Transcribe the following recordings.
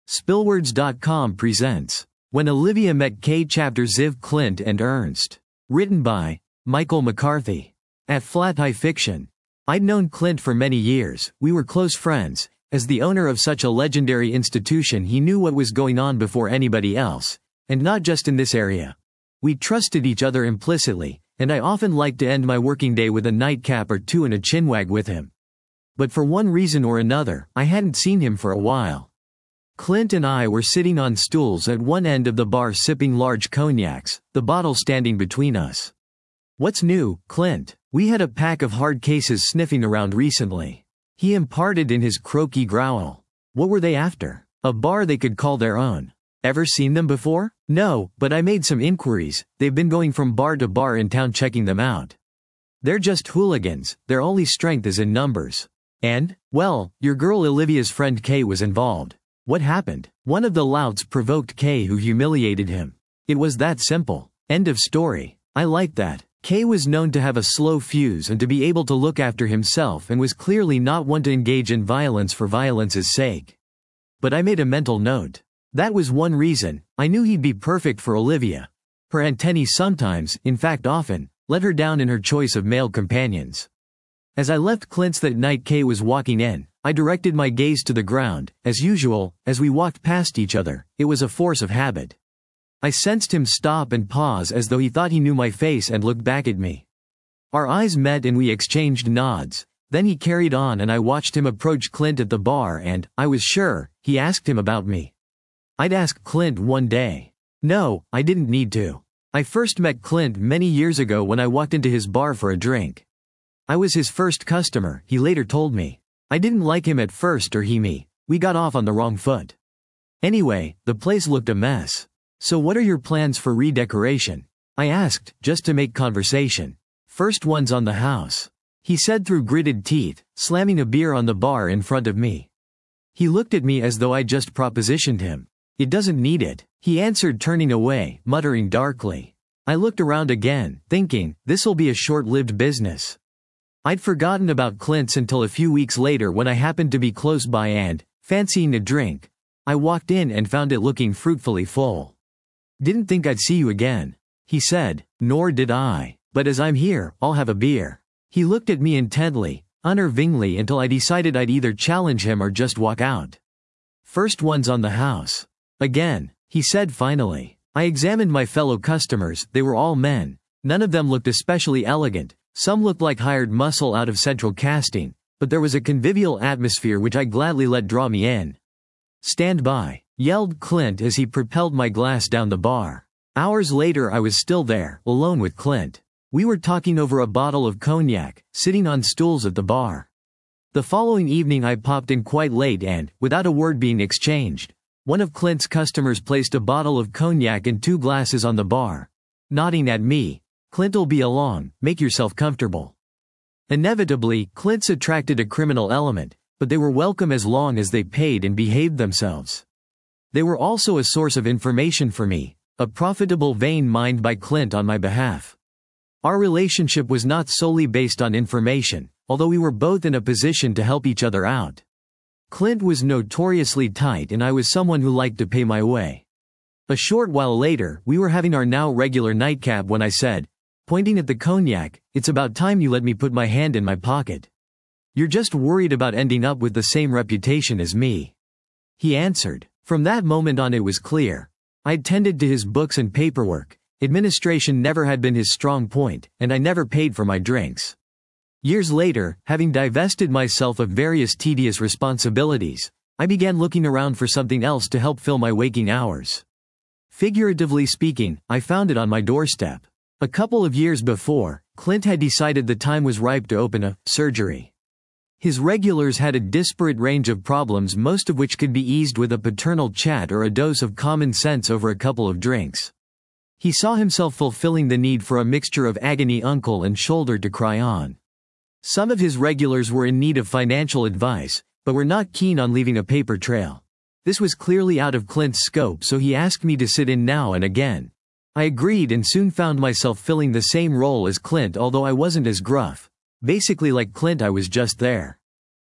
Spillwords.com presents When Olivia Met Kay Chapter Ziv Clint and Ernst. Written by Michael McCarthy. At Flat High Fiction. I'd known Clint for many years, we were close friends. As the owner of such a legendary institution, he knew what was going on before anybody else, and not just in this area. We trusted each other implicitly, and I often liked to end my working day with a nightcap or two and a chinwag with him. But for one reason or another, I hadn't seen him for a while. Clint and I were sitting on stools at one end of the bar sipping large cognacs, the bottle standing between us. "What's new, Clint?" We had a pack of hard cases sniffing around recently. He imparted in his croaky growl. What were they after? A bar they could call their own. Ever seen them before? No, but I made some inquiries. They've been going from bar to bar in town checking them out. They're just hooligans, their only strength is in numbers. And, well, your girl Olivia's friend Kay was involved. What happened? One of the louts provoked Kay, who humiliated him. It was that simple. End of story. I liked that. Kay was known to have a slow fuse and to be able to look after himself, and was clearly not one to engage in violence for violence's sake. But I made a mental note. That was one reason. I knew he'd be perfect for Olivia. Her antennae sometimes, in fact often, let her down in her choice of male companions. As I left Clint's that night, Kay was walking in. I directed my gaze to the ground. As usual, as we walked past each other, it was a force of habit. I sensed him stop and pause as though he thought he knew my face and looked back at me. Our eyes met and we exchanged nods. Then he carried on and I watched him approach Clint at the bar and, I was sure, he asked him about me. I'd ask Clint one day. No, I didn't need to. I first met Clint many years ago when I walked into his bar for a drink. I was his first customer, he later told me. I didn't like him at first, or he me. We got off on the wrong foot. Anyway, the place looked a mess. So what are your plans for redecoration? I asked, just to make conversation. First one's on the house, he said through gritted teeth, slamming a beer on the bar in front of me. He looked at me as though I'd just propositioned him. It doesn't need it, he answered, turning away, muttering darkly. I looked around again, thinking, this'll be a short-lived business. I'd forgotten about Clint's until a few weeks later when I happened to be close by and, fancying a drink, I walked in and found it looking fruitfully full. Didn't think I'd see you again, he said. Nor did I, but as I'm here, I'll have a beer. He looked at me intently, unnervingly, until I decided I'd either challenge him or just walk out. First one's on the house. Again, he said finally. I examined my fellow customers. They were all men. None of them looked especially elegant. Some looked like hired muscle out of central casting, but there was a convivial atmosphere which I gladly let draw me in. Stand by, yelled Clint as he propelled my glass down the bar. Hours later I was still there, alone with Clint. We were talking over a bottle of cognac, sitting on stools at the bar. The following evening I popped in quite late and, without a word being exchanged, one of Clint's customers placed a bottle of cognac and 2 glasses on the bar. Nodding at me, Clint'll be along, make yourself comfortable. Inevitably, Clint's attracted a criminal element, but they were welcome as long as they paid and behaved themselves. They were also a source of information for me, a profitable vein mined by Clint on my behalf. Our relationship was not solely based on information, although we were both in a position to help each other out. Clint was notoriously tight and I was someone who liked to pay my way. A short while later, we were having our now regular nightcap when I said, pointing at the cognac, it's about time you let me put my hand in my pocket. You're just worried about ending up with the same reputation as me. He answered. From that moment on it was clear. I'd tended to his books and paperwork. Administration never had been his strong point, and I never paid for my drinks. Years later, having divested myself of various tedious responsibilities, I began looking around for something else to help fill my waking hours. Figuratively speaking, I found it on my doorstep. A couple of years before, Clint had decided the time was ripe to open a surgery. His regulars had a disparate range of problems, most of which could be eased with a paternal chat or a dose of common sense over a couple of drinks. He saw himself fulfilling the need for a mixture of agony uncle and shoulder to cry on. Some of his regulars were in need of financial advice, but were not keen on leaving a paper trail. This was clearly out of Clint's scope, so he asked me to sit in now and again. I agreed and soon found myself filling the same role as Clint, although I wasn't as gruff. Basically like Clint, I was just there.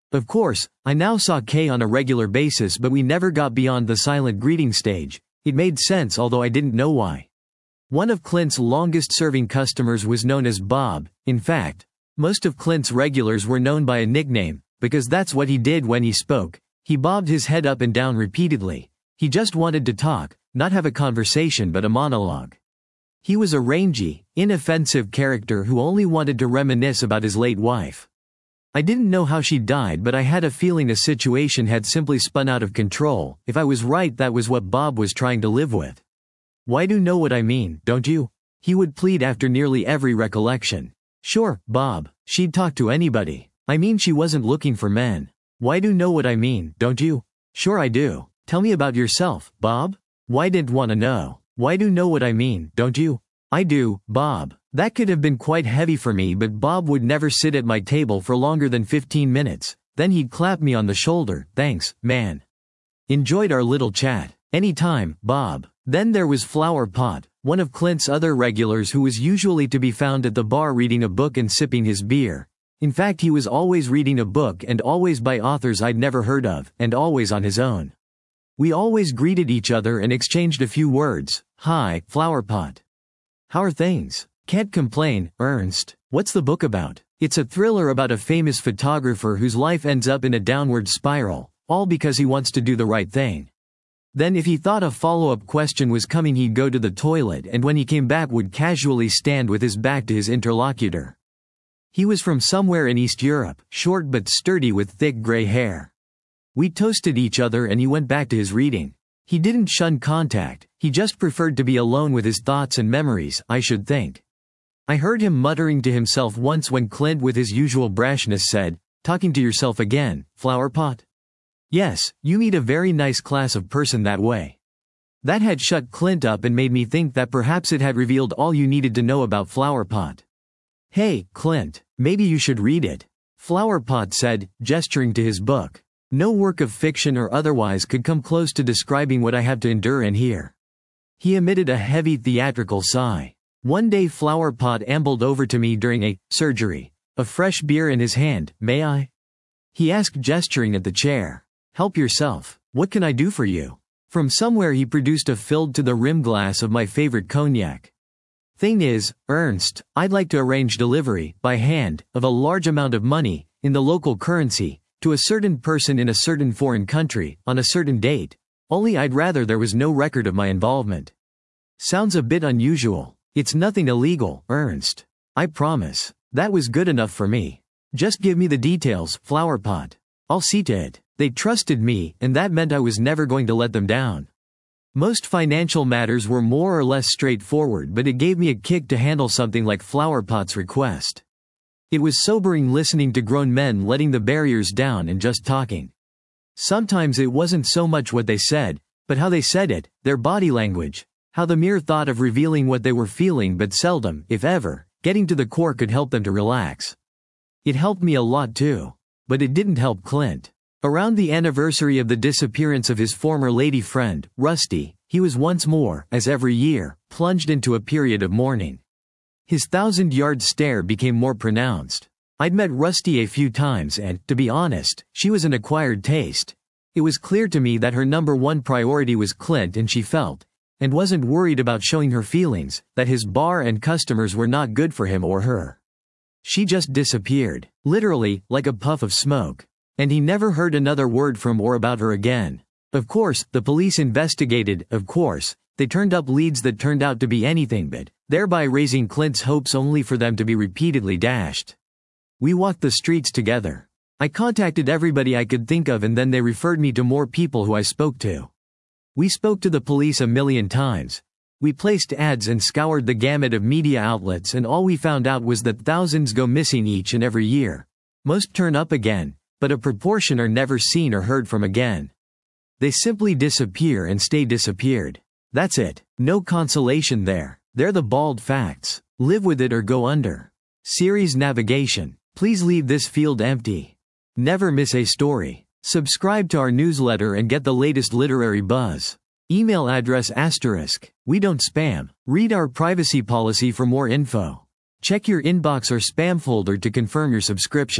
Of course, I now saw Kay on a regular basis, but we never got beyond the silent greeting stage. It made sense, although I didn't know why. One of Clint's longest-serving customers was known as Bob. In fact, most of Clint's regulars were known by a nickname, because that's what he did when he spoke. He bobbed his head up and down repeatedly. He just wanted to talk, not have a conversation but a monologue. He was a rangy, inoffensive character who only wanted to reminisce about his late wife. I didn't know how she died, but I had a feeling the situation had simply spun out of control. If I was right, that was what Bob was trying to live with. Why do you know what I mean, don't you? He would plead after nearly every recollection. Sure, Bob, she'd talk to anybody. I mean, she wasn't looking for men. Why do you know what I mean, don't you? Sure I do. Tell me about yourself, Bob. Why didn't want to know? Why do you know what I mean, don't you? I do, Bob. That could have been quite heavy for me, but Bob would never sit at my table for longer than 15 minutes. Then he'd clap me on the shoulder. Thanks, man. Enjoyed our little chat. Anytime, Bob. Then there was Flower Pot, one of Clint's other regulars who was usually to be found at the bar reading a book and sipping his beer. In fact, he was always reading a book, and always by authors I'd never heard of, and always on his own. We always greeted each other and exchanged a few words. Hi, Flower Pot. How are things? Can't complain, Ernst. What's the book about? It's a thriller about a famous photographer whose life ends up in a downward spiral, all because he wants to do the right thing. Then if he thought a follow-up question was coming, he'd go to the toilet, and when he came back would casually stand with his back to his interlocutor. He was from somewhere in East Europe, short but sturdy with thick gray hair. We toasted each other and he went back to his reading. He didn't shun contact, he just preferred to be alone with his thoughts and memories, I should think. I heard him muttering to himself once when Clint with his usual brashness said, "Talking to yourself again, Flower Pot?" Yes, you meet a very nice class of person that way. That had shut Clint up and made me think that perhaps it had revealed all you needed to know about Flower Pot. Hey, Clint, maybe you should read it, Flower Pot said, gesturing to his book. No work of fiction or otherwise could come close to describing what I have to endure and hear. He emitted a heavy theatrical sigh. One day Flower Pot ambled over to me during a surgery, a fresh beer in his hand. May I? He asked, gesturing at the chair. Help yourself. What can I do for you? From somewhere he produced a filled to the rim glass of my favorite cognac. Thing is, Ernst, I'd like to arrange delivery, by hand, of a large amount of money, in the local currency, to a certain person in a certain foreign country, on a certain date. Only I'd rather there was no record of my involvement. Sounds a bit unusual. It's nothing illegal, Ernst. I promise. That was good enough for me. Just give me the details, Flower Pot. I'll see to it. They trusted me, and that meant I was never going to let them down. Most financial matters were more or less straightforward, but it gave me a kick to handle something like Flower Pot's request. It was sobering listening to grown men letting the barriers down and just talking. Sometimes it wasn't so much what they said, but how they said it, their body language, how the mere thought of revealing what they were feeling, but seldom, if ever, getting to the core, could help them to relax. It helped me a lot too. But it didn't help Clint. Around the anniversary of the disappearance of his former lady friend, Rusty, he was once more, as every year, plunged into a period of mourning. His 1,000-yard stare became more pronounced. I'd met Rusty a few times and, to be honest, she was an acquired taste. It was clear to me that her number one priority was Clint, and she felt, and wasn't worried about showing her feelings, that his bar and customers were not good for him or her. She just disappeared, literally, like a puff of smoke. And he never heard another word from or about her again. Of course, the police investigated, of course, they turned up leads that turned out to be anything but, thereby raising Clint's hopes only for them to be repeatedly dashed. We walked the streets together. I contacted everybody I could think of, and then they referred me to more people who I spoke to. We spoke to the police a million times. We placed ads and scoured the gamut of media outlets, and all we found out was that thousands go missing each and every year. Most turn up again, but a proportion are never seen or heard from again. They simply disappear and stay disappeared. That's it. No consolation there. They're the bald facts. Live with it or go under. Series navigation. Please leave this field empty. Never miss a story. Subscribe to our newsletter and get the latest literary buzz. Email address *. We don't spam. Read our privacy policy for more info. Check your inbox or spam folder to confirm your subscription.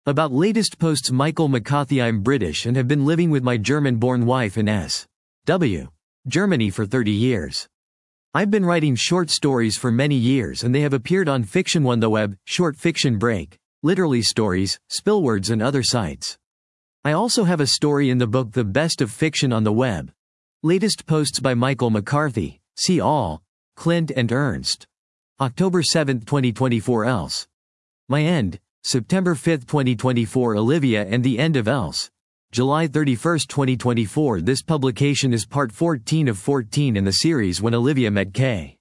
About latest posts Michael McCarthy. I'm British and have been living with my German-born wife in S.W. Germany for 30 years. I've been writing short stories for many years and they have appeared on Fiction One the Web, Short Fiction Break, Literally Stories, Spillwords and other sites. I also have a story in the book The Best of Fiction on the Web. Latest posts by Michael McCarthy, see all, Clint and Ernst. October 7, 2024 Else. My End, September 5, 2024 Olivia and the End of Else. July 31, 2024 This publication is part 14 of 14 in the series When Olivia Met K.